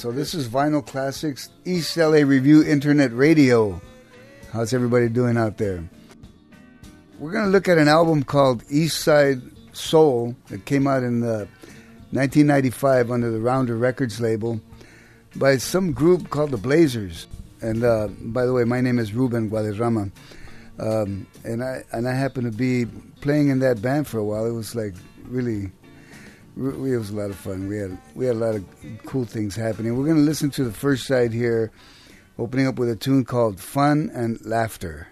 So this is Vinyl Classics, East LA Review Internet Radio. How's everybody doing out there? We're going to look at an album called East Side Soul that came out in 1995 under the Rounder Records label by some group called the Blazers. And by the way, my name is Ruben Guadarrama. And I happened to be playing in that band for a while. It was like really... It was a lot of fun. We had a lot of cool things happening. We're going to listen to the first side here, opening up with a tune called Fun and Laughter.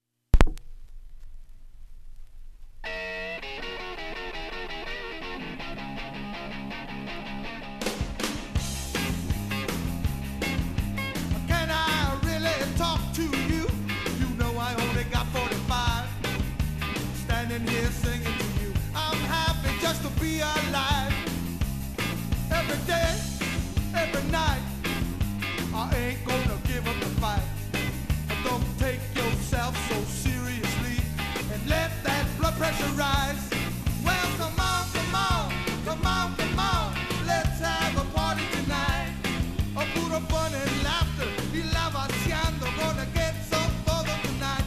Can I really talk to you? You know I only got 45. Standing here singing to you. I'm happy just to be alive. Every day, every night, I ain't gonna give up the fight. Don't take yourself so seriously and let that blood pressure rise. Well, come on, come on, come on, come on. Let's have a party tonight. A puro fun and laughter. Y la vaciando, gonna get some todo tonight.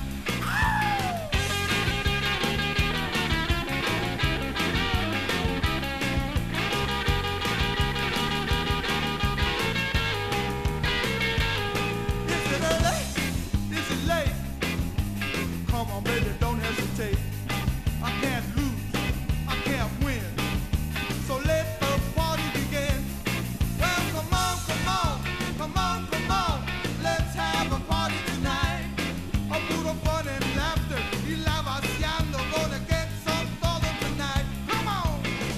Come on, baby, don't hesitate. I can't lose, I can't win. So let the party begin. Well, come on, come on, come on, come on. Let's have a party tonight. A puro fun and laughter. Y la vaciando, gonna get some todo tonight. Come on.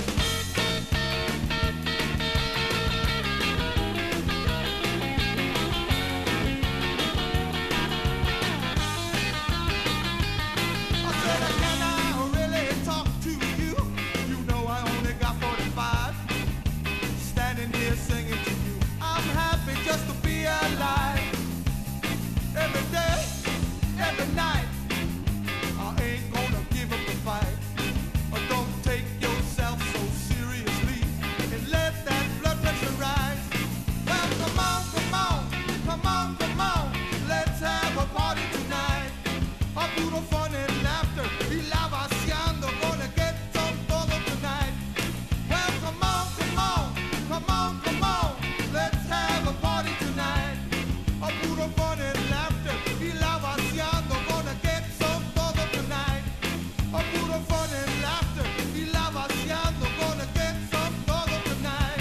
Can I really talk to you? You know I only got 45. Standing here singing to you. I'm happy just to be alive. Every day, every night, I ain't gonna give up the fight. Don't take yourself so seriously and let that blood pressure rise. Well, come on, come on, come on, come on. Let's have a party tonight. A puro fun and laughter. Y la vaciando, gonna get some todo tonight. Well, come on, come on, come on, come on. Let's have a party tonight. A puro fun and laughter. Y la vaciando, gonna get some todo tonight. A puro fun and laughter. Y la vaciando, gonna get some todo tonight.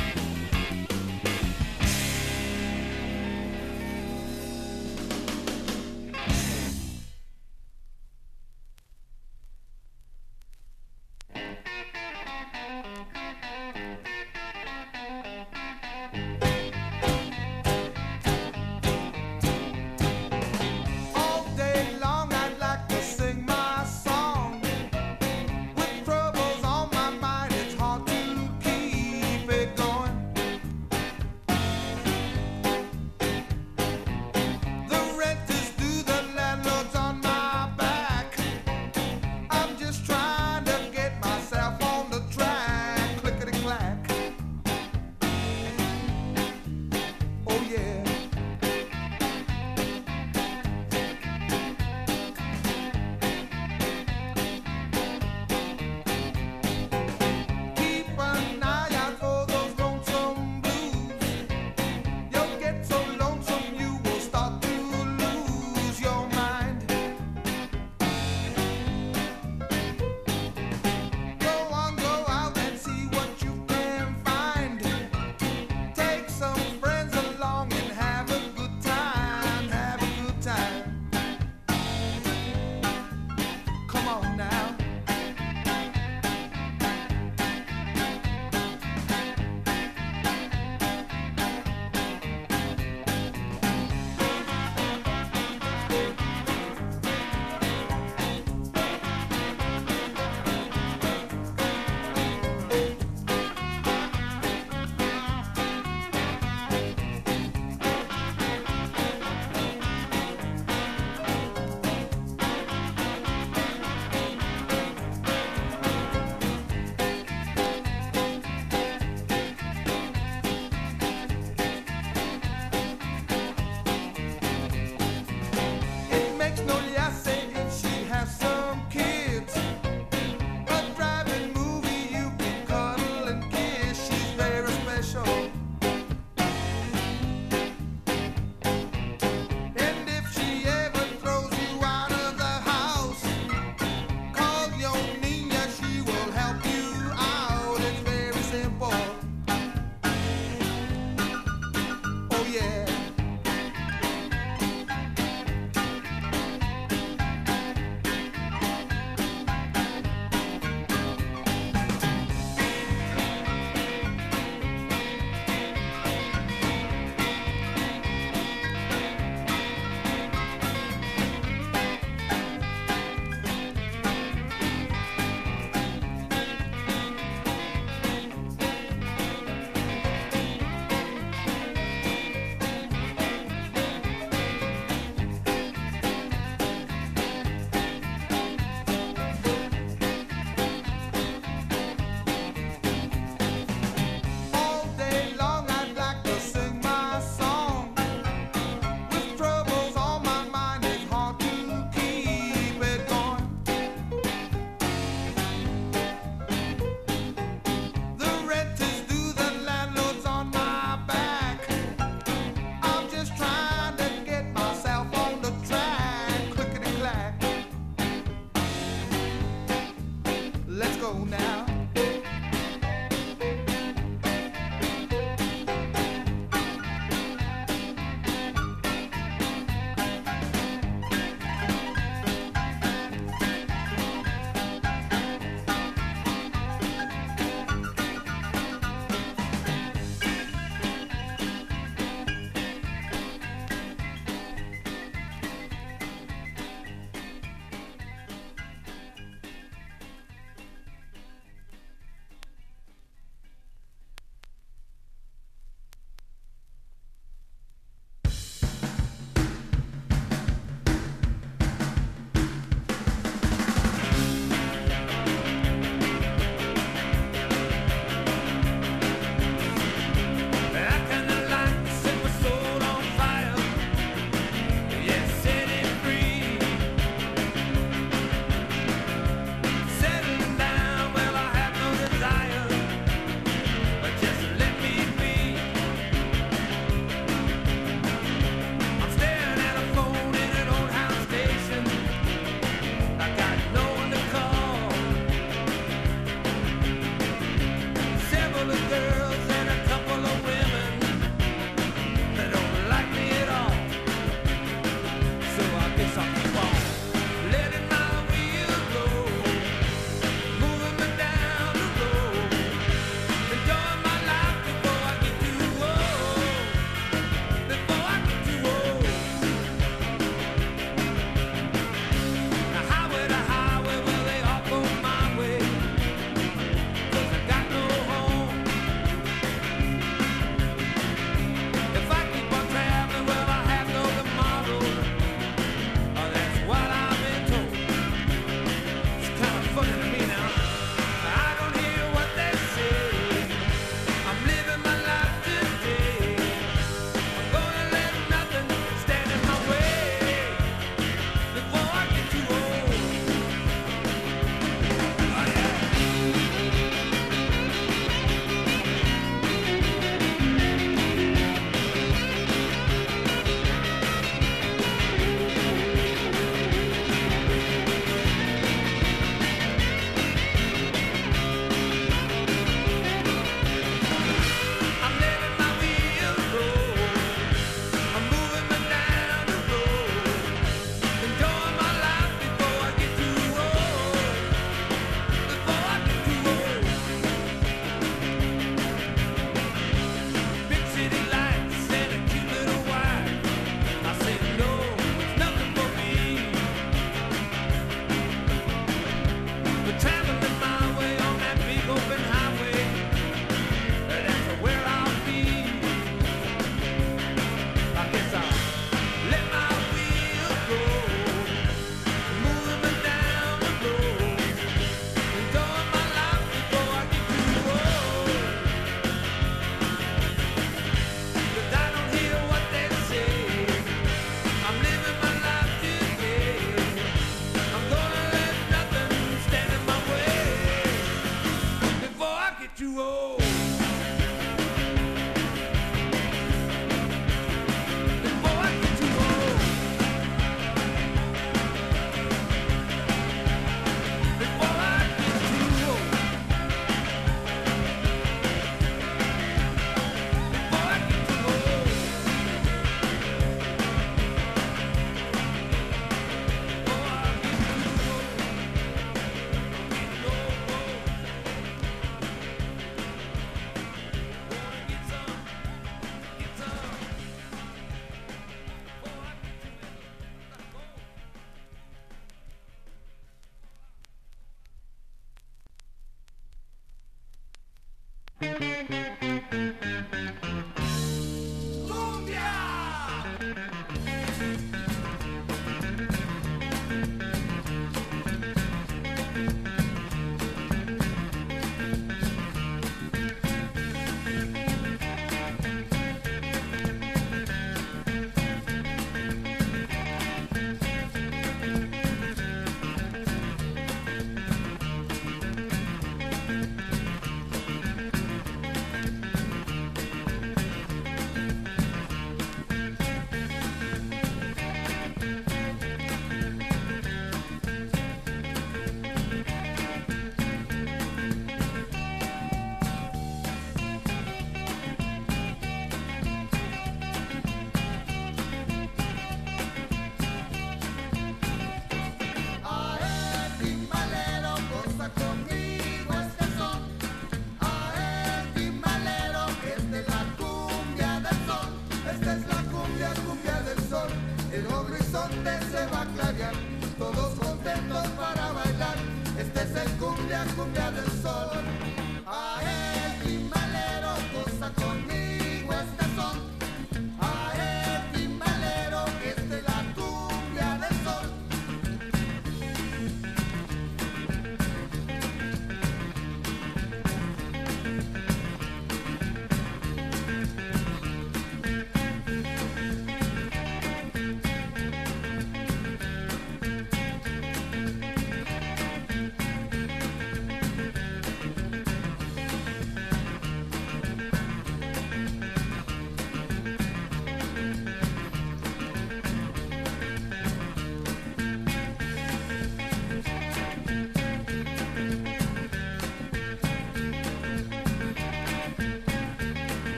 go now.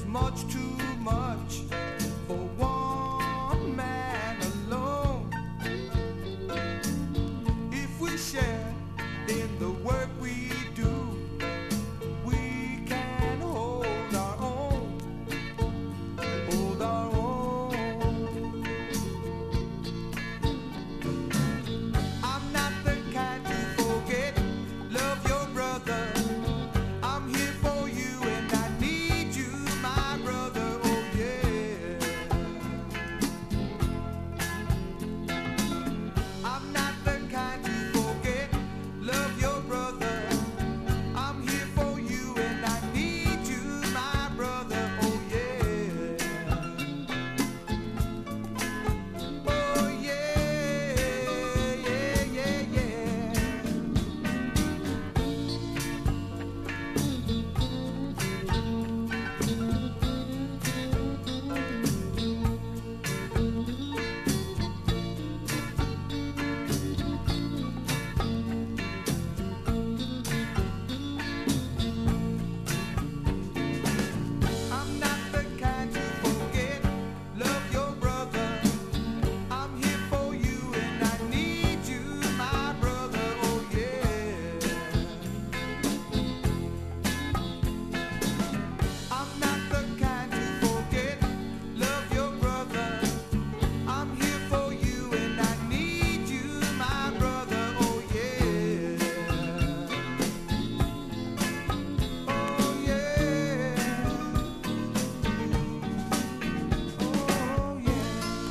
much too much for one man alone. If we share in the work we do, we can hold our own, hold our own. I'm not the kind to forget, love your brother. I'm here for you and I need you, my brother, oh yeah. I'm not the kind to forget, love your brother. I'm here for you and I need you, my brother, oh yeah. Oh yeah, yeah, yeah, yeah. I'm not the kind to forget, love your brother. I'm here for you and I need you, my brother, oh yeah. I'm not the kind to forget, love your brother. I'm here for you and I need you, my brother, oh yeah. Oh yeah. Oh yeah.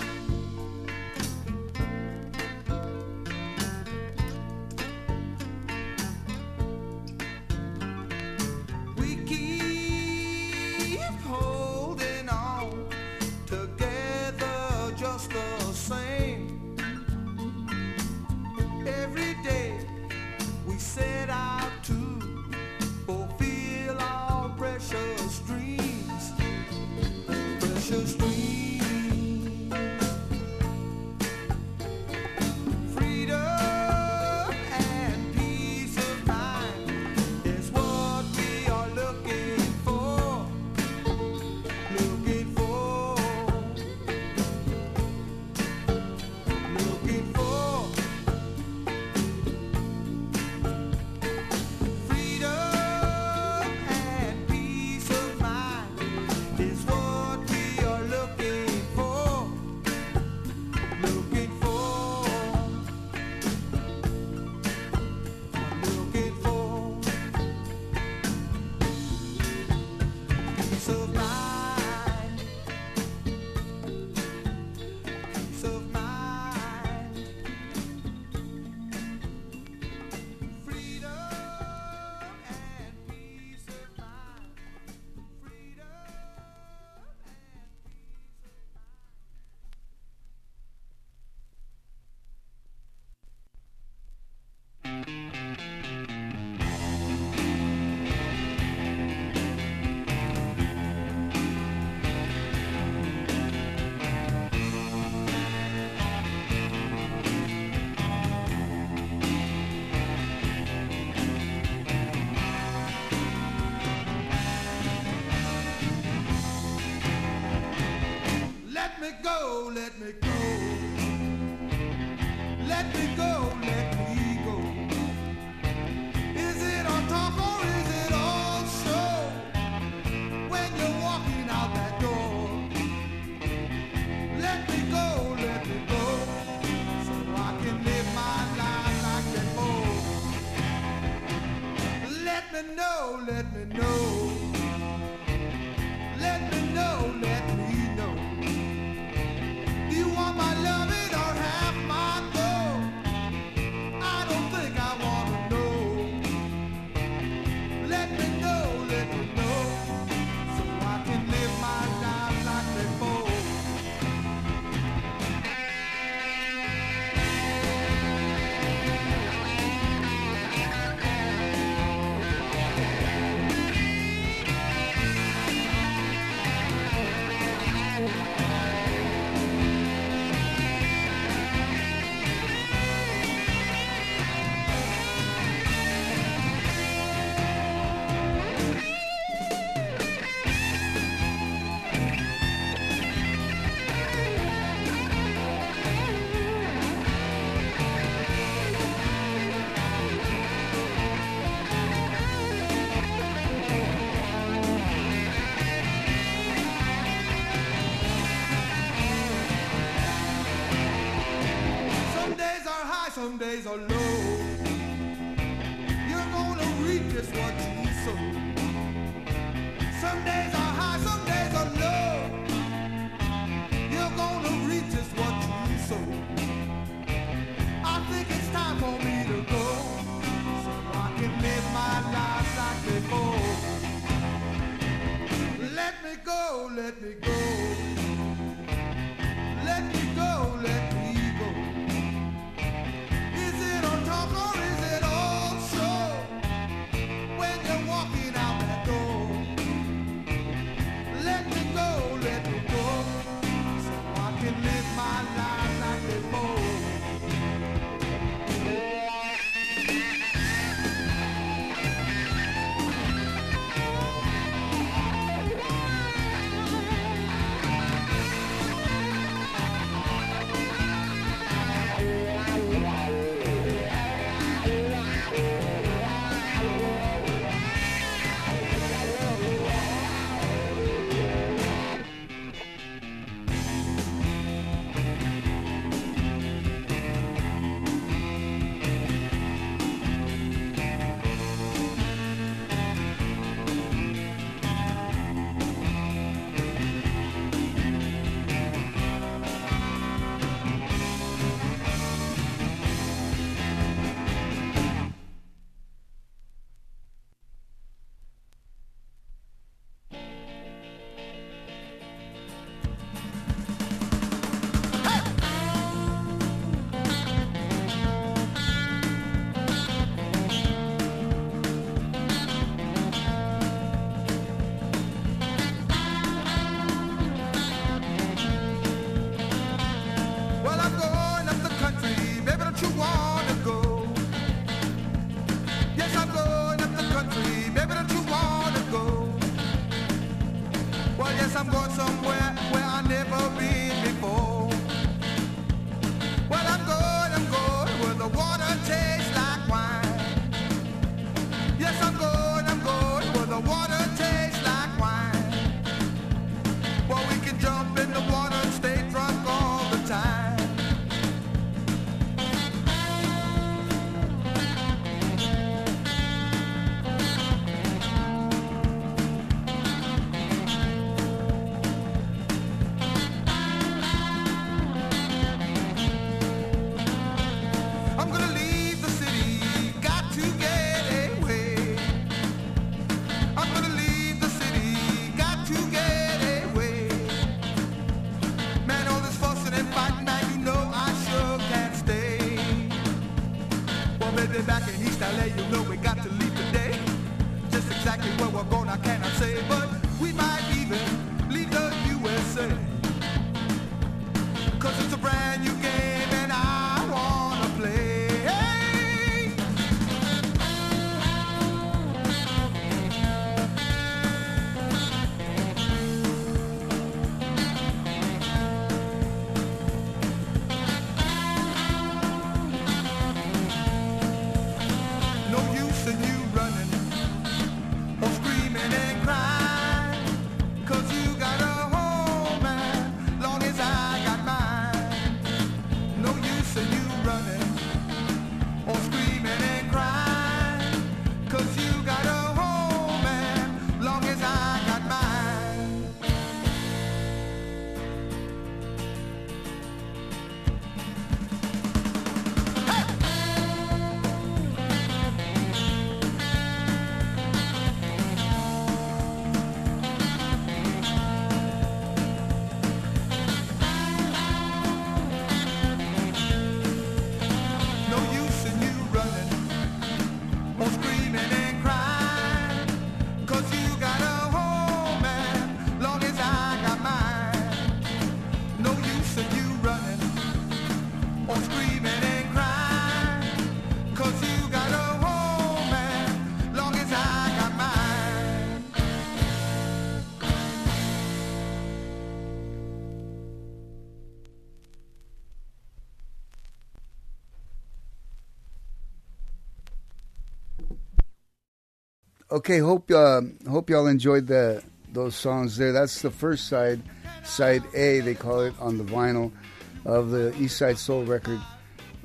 We keep holding on together just the same. Every day we set out to fulfill our precious dreams, precious dreams. Freedom and peace of mind is what we are looking for, looking for, looking for. Freedom and peace of mind is what we are looking for, looking for, looking for. Peace of mind, peace of mind. Freedom and peace of mind. Freedom and peace of mind. Let me go, let me go. Let me go, let me go. Is it on top or is it on show? When you're walking out that door, let me go, so I can live my life like before. Let me know, let me know. Let me know, let me know. Do you want my loving or half my gold? I don't think I wanna know. Let me know, so I can live my life like before. some days are low. You're gonna reap just what you sow. Some days are high, some days are low. You're gonna reap just what you sow. I think it's time for me to go, so I can live my life like before. Let me go, let me go. Let me go, let me go. Is it all talk or is it all show? When you're walking out that door. Let me go, so I can live my life like before. Okay, hope y'all enjoyed those songs there. That's the first side, side A, they call it on the vinyl of the East Side Soul record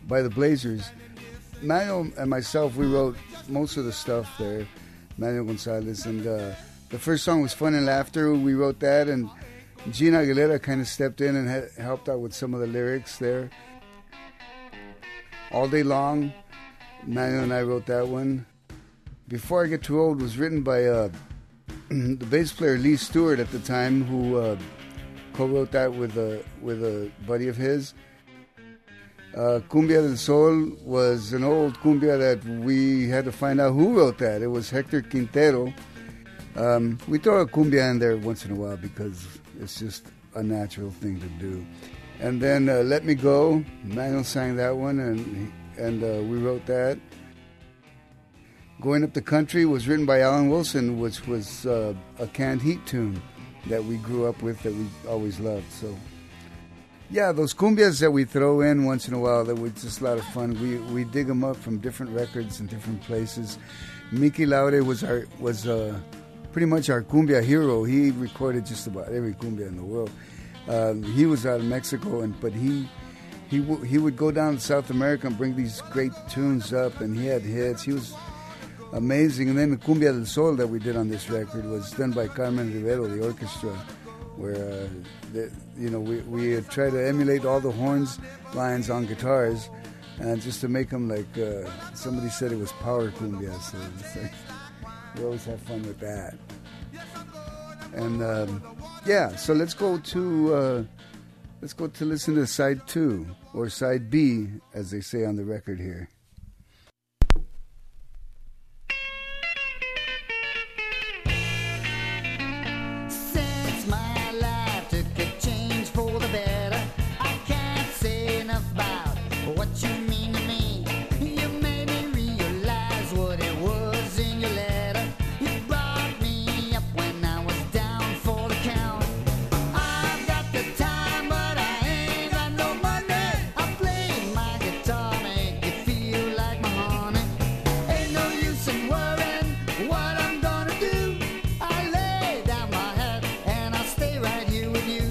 by the Blazers. Manuel and myself, we wrote most of the stuff there, Manuel Gonzalez, and the first song was Fun and Laughter. We wrote that, and Gina Aguilera kind of stepped in and helped out with some of the lyrics there. All Day Long, Manuel and I wrote that one. Before I Get Too Old was written by the bass player Lee Stewart at the time, who co-wrote that with a buddy of his. Cumbia del Sol was an old cumbia that we had to find out who wrote that. It was Hector Quintero. We throw a cumbia in there once in a while because it's just a natural thing to do. And then Let Me Go, Manuel sang that one, and we wrote that. Going Up the Country was written by Alan Wilson, which was a Canned Heat tune that we grew up with, that we always loved. So, yeah, those cumbias that we throw in once in a while, that were just a lot of fun. We dig them up from different records and different places. Mickey Laude was pretty much our cumbia hero. He recorded just about every cumbia in the world. He was out of Mexico, but he would go down to South America and bring these great tunes up, and he had hits. He was amazing. And then the Cumbia del Sol that we did on this record was done by Carmen Rivero, the orchestra, where we tried to emulate all the horns lines on guitars, and just to make them like somebody said it was power cumbia. So it's like, we always have fun with that. And so let's go to listen to side 2, or side B, as they say on the record here. Since my life took a change for the better, I can't say enough about what you mean to me. You made me realize what it was in your letter. You brought me up when I was down for the count. I've got the time, but I ain't got no money. I play my guitar, make you feel like my honey. Ain't no use in worrying what I'm gonna do. I lay down my head and I'll stay right here with you.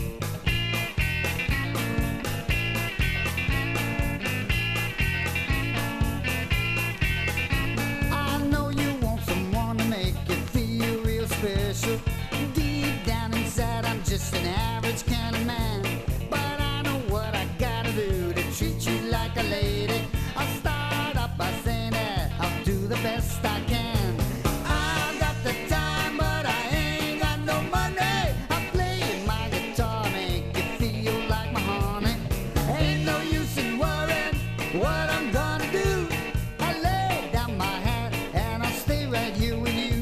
I know you want someone to make you feel real special. Deep down inside, I'm just an average kind of man, but I know what I gotta do to treat you like a lady. I'll start up by saying that I'll do the best I can. I've got the time, but I ain't got no money. I play my guitar, make you feel like my honey. Ain't no use in worrying what I'm gonna do. I lay down my hat and I'll stay right here with you.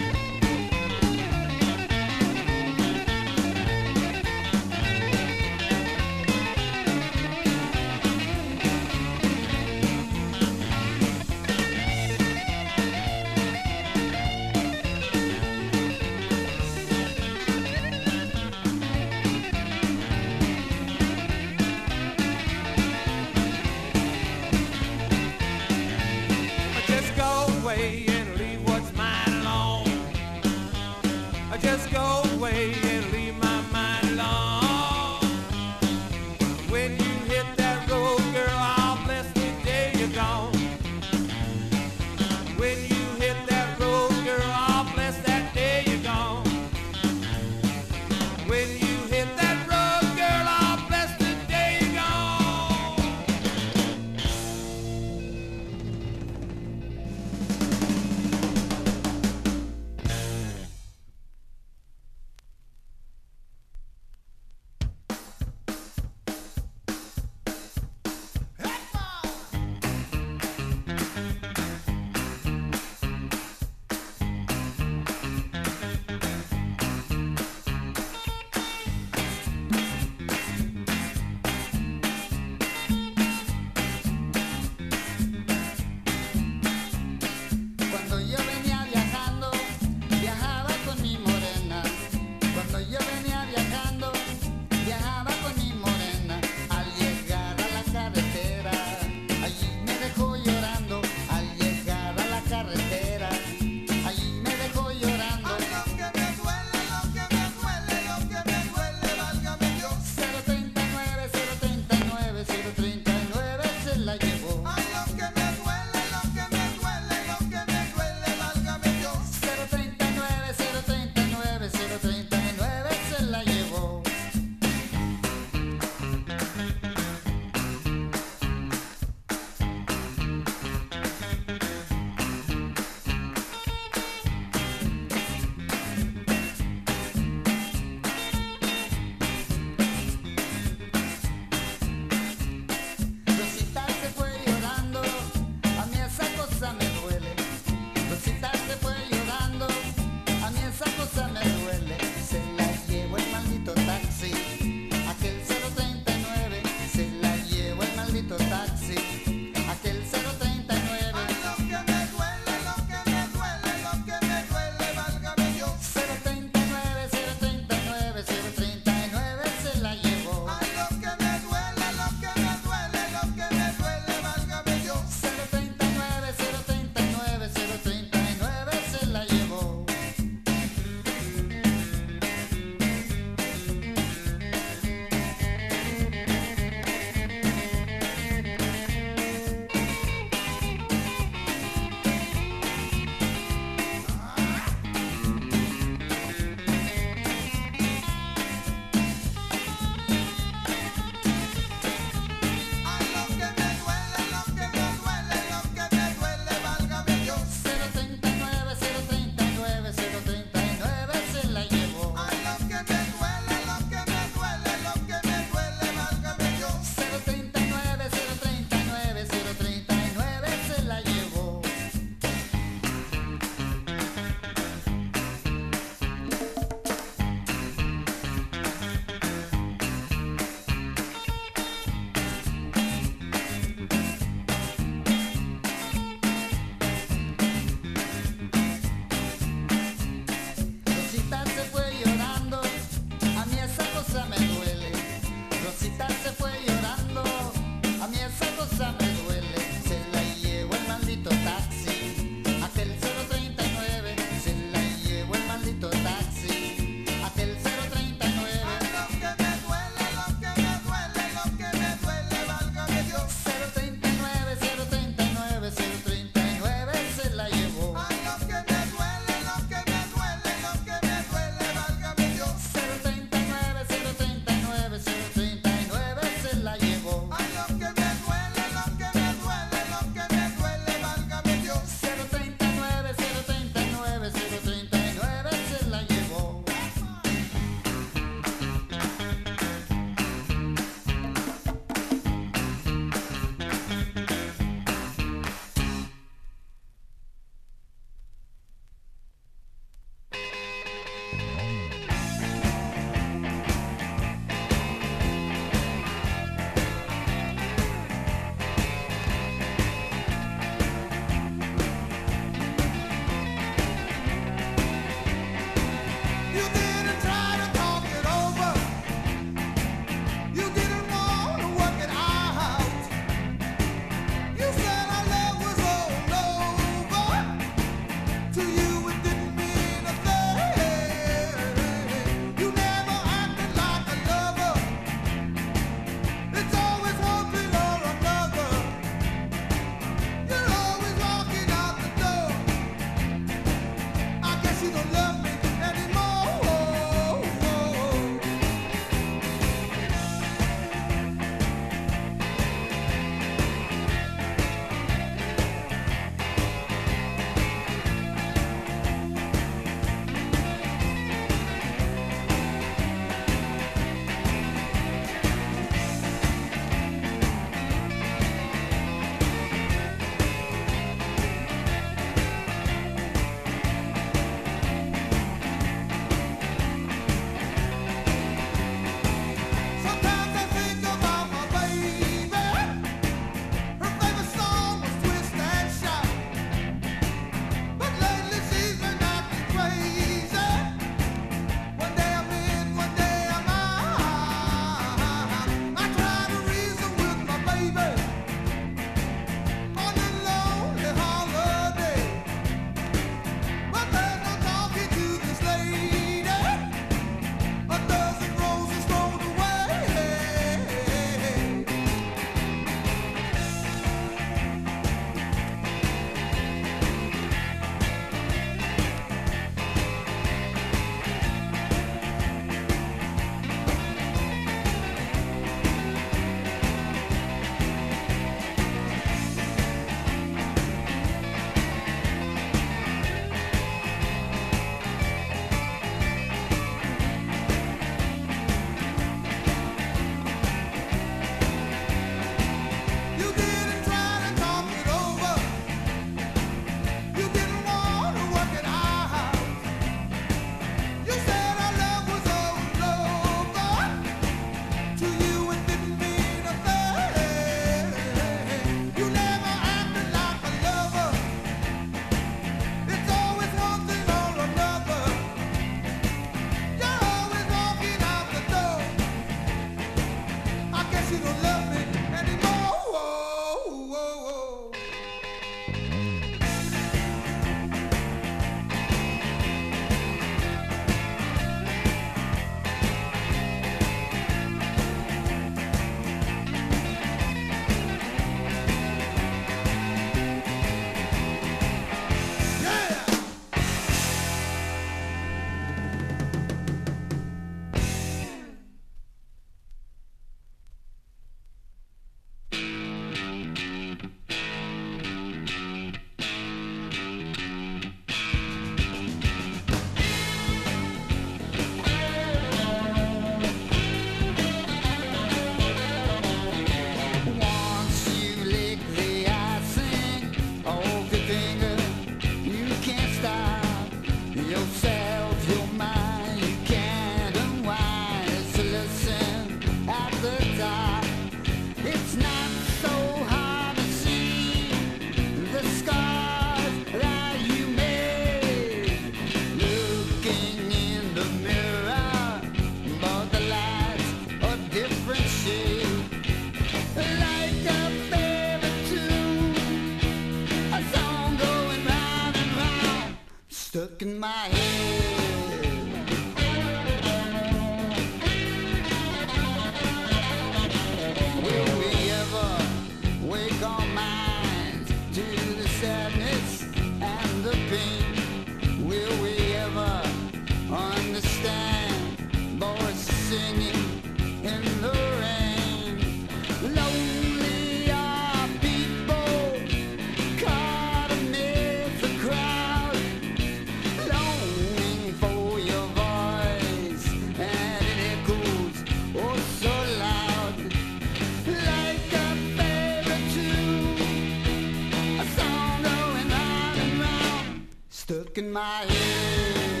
stuck in my head.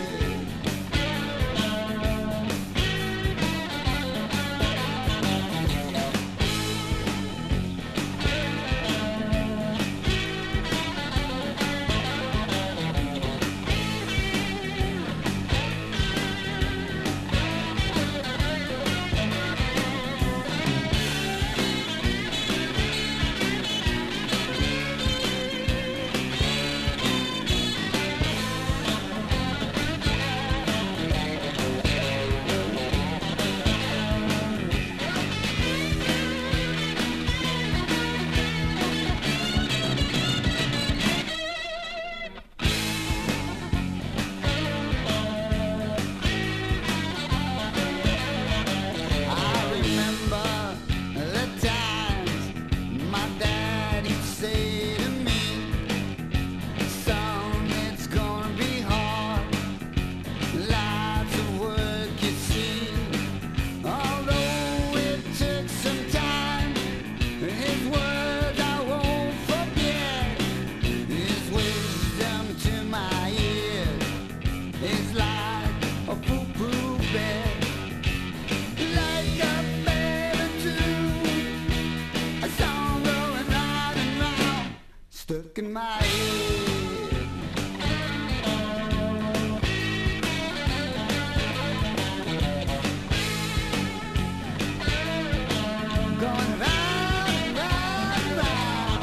Stuck in my head. Going round, round, round.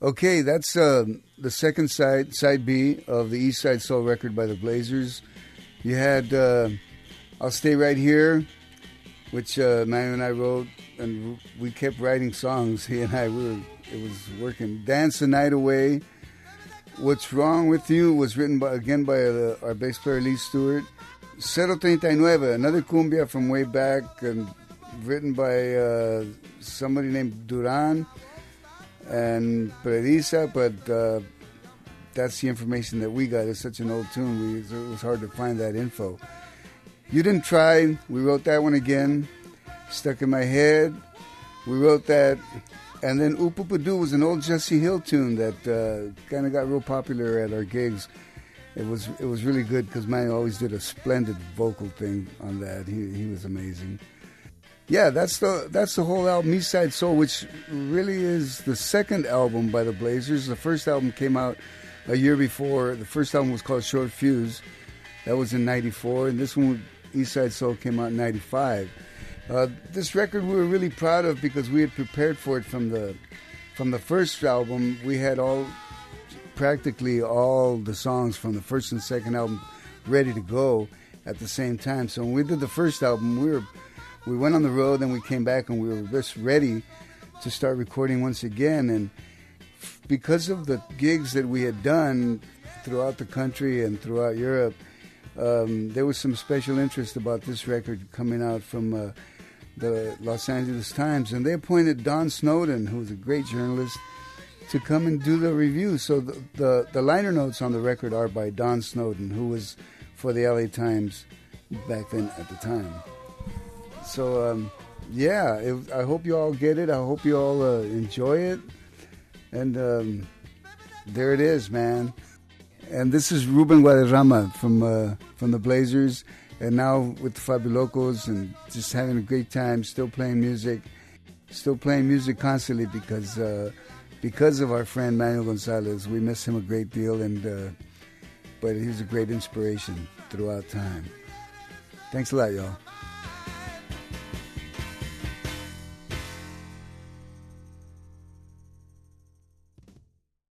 Okay, that's the second side B of the East Side Soul record by the Blazers. You had I'll Stay Right Here, which Manu and I wrote, and we kept writing songs. He and I, it was working. Dance the Night Away. What's Wrong With You was written by our bass player Lee Stewart. 039, another cumbia from way back, and written by somebody named Duran and Predisa, but that's the information that we got. It's such an old tune, it was hard to find that info. You Didn't Try, we wrote that one again. Stuck in My Head, we wrote that. And then Oop-Oop-A-Doo was an old Jesse Hill tune that kind of got real popular at our gigs. It was really good because Manny always did a splendid vocal thing on that. He was amazing. Yeah, that's the whole album, East Side Soul, which really is the second album by the Blazers. The first album came out a year before. The first album was called Short Fuse. That was in 94, and this one, East Side Soul, came out in 95. This record we were really proud of because we had prepared for it from the first album. We had practically all the songs from the first and second album ready to go at the same time. So when we did the first album, we went on the road, and we came back, and we were just ready to start recording once again. And because of the gigs that we had done throughout the country and throughout Europe, there was some special interest about this record coming out from the Los Angeles Times, and they appointed Don Snowden, who was a great journalist, to come and do the review. So the liner notes on the record are by Don Snowden, who was for the LA Times back then at the time. So, I hope you all get it. I hope you all enjoy it. And there it is, man. And this is Ruben Guadarrama from the Blazers, and now with the Fabulocos, and just having a great time, still playing music constantly because of our friend Manuel Gonzalez. We miss him a great deal, but he was a great inspiration throughout time. Thanks a lot, y'all.